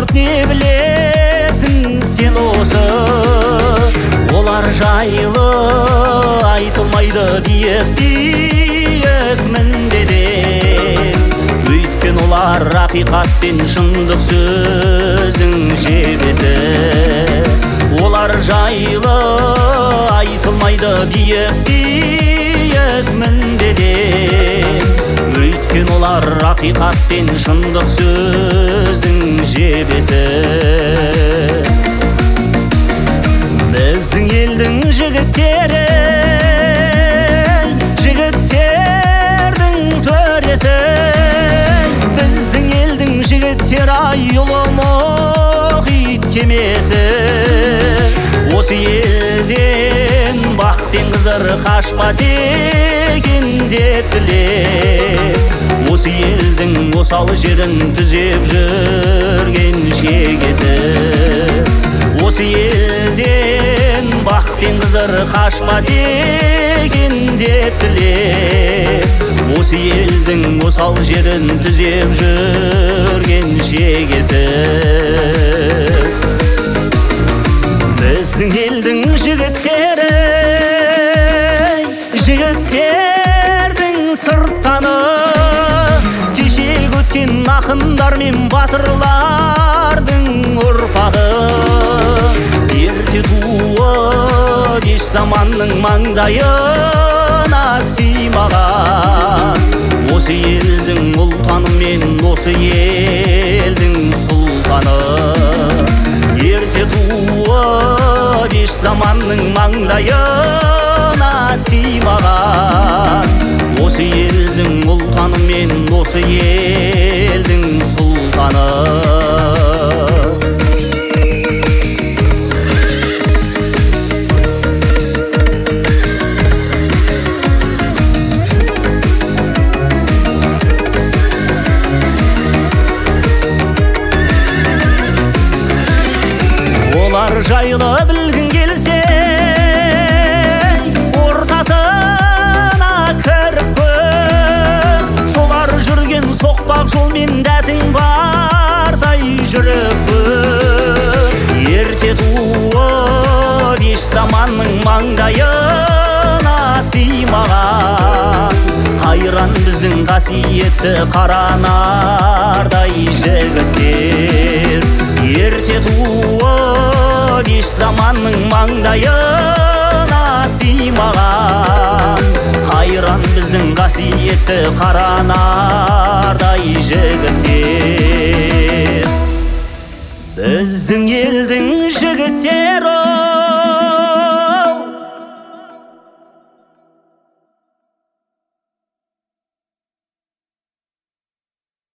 не білесің сен осы? Олар жайлы айтылмайды биік мінбеден, өйткен олар ақиқат пен шындық сөздің жебесі. Олар жайлы айтылмайды биік мінбеден, өйткен олар ақиқат пен шындық сөздің жебесі. Біздің елдің жігіттері, жігіттердің төресі. Біздің елдің жігіттері ұлы мұхит кемесі. Осы елден бақ пен қызыр қашпас екен деп білем, осы елдің осал жерін түзеп жүрген шегесі. Осы елден бақ пен қызыр қашпас екен деп білем, осы елдің осал жерін түзеп жүрген шегесі. Біздің елдің жігіттері, жігіттердің сырттаны, кешегі өткен ақындар мен батырлардың ұрпағы. Ерте туып еш заманның маңдайына сыймаған, осы елдің ұлтаны мен осы елдің сұлтаны. Ерте туып еш заманның маңдайына сыймаған, осы елдің ұлтаны мен осы елдің сұлтаны. Олар жайлы білгің келсе, ортасына кіріп көр. Солар жүрген соқпақ жолмен дәтің барсай жүріп көр. Ерте туып еш заманның маңдайына сыймаған, қайран біздің қасиетті қаранардай жігіттер. Ерте туып еш заманның маңдайына сыймаған, қайран біздің қасиетті қаранардай жігіттер. Біздің елдің жігіттері